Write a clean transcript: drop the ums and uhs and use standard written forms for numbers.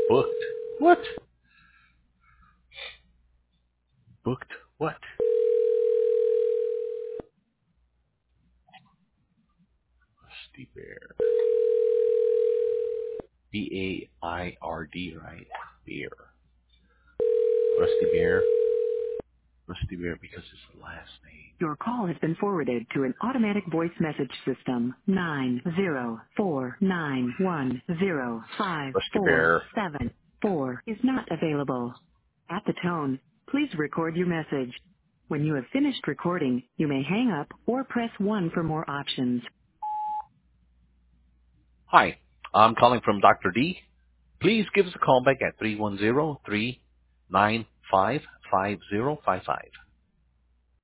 Booked. What? Booked what? Rusty Bear. B-A-I-R-D, right? Bear. Rusty Bear. Rusty Bear because it's the last name. Your call has been forwarded to an automatic voice message system. 904910547 Rusty Bear. is not available. At the tone, please record your message. When you have finished recording, you may hang up or press 1 for more options. Hi, I'm calling from Dr. D. Please give us a call back at 310-395-5055.